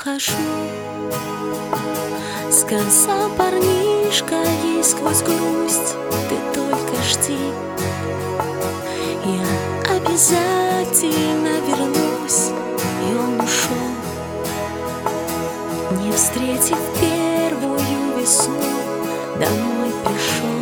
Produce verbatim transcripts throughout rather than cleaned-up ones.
ухожу. Сказал парнишка ей сквозь грусть: ты только жди, я обязательно вернусь. И он ушел, не встретив первую весну, домой пришел.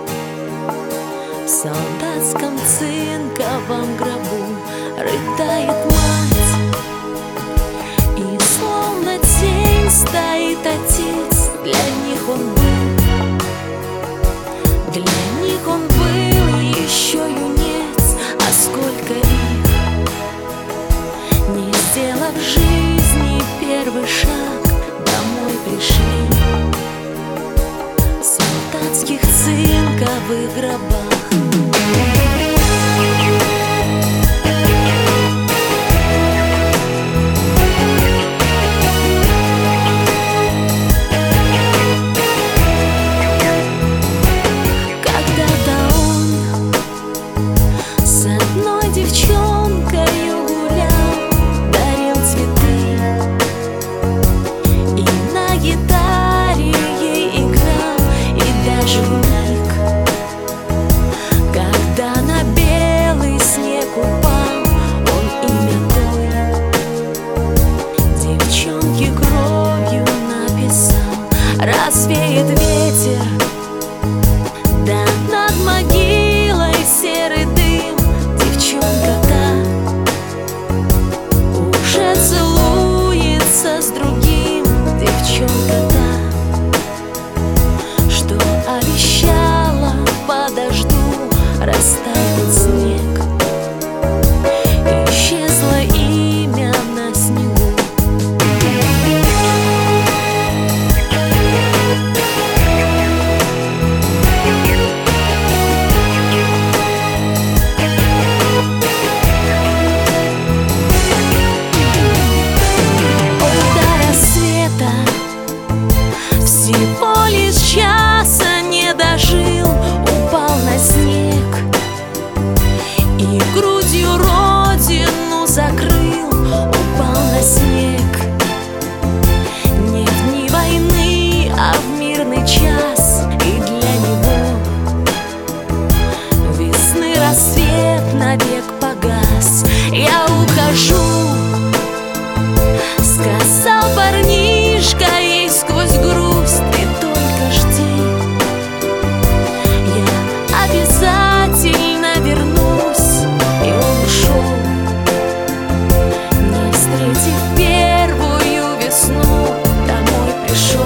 В солдатском цинковом гробу рыдает мать, и словно тень стоит отец. Для них он был, для них он был еще юнец. А сколько их, не сделав в жизни первый шаг, домой пришли в солдатских цинковых гробах. Развеет ветер, да над могилой серый дым. Девчонка та уже целуется с другим. Девчонка та, что обещала: подожду, растает снег. Исчезло имя на снегу. Всего лишь часа не дожил, упал на снег и грудью родину закрыл. Упал на снег не в дни войны, а в мирный час. И для него весны рассвет навек погас. Я ухожу, сказал парнишка ей сквозь грусть: ты только жди, я обязательно вернусь. И он ушел, не встретив первую весну, домой пришел.